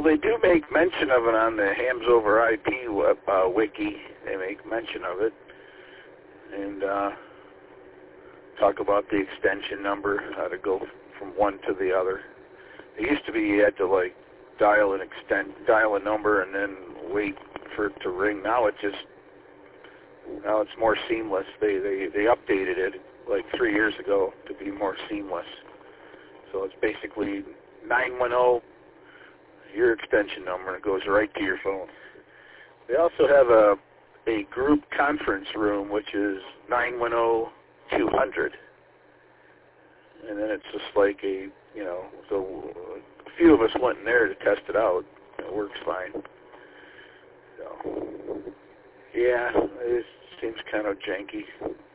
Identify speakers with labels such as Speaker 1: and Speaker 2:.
Speaker 1: they do make mention of it on the Hams Over IP wiki. They make mention of it. And talk about the extension number, how to go from one to the other. It used to be you had to like dial a number and then wait for it to ring. Now it's more seamless. They updated it like 3 years ago to be more seamless. So it's basically 910, your extension number, and it goes right to your phone. They also have a group conference room, which is 910-200. And then it's just like so a few of us went in there to test it out. It works fine. So, yeah, it seems kind of janky.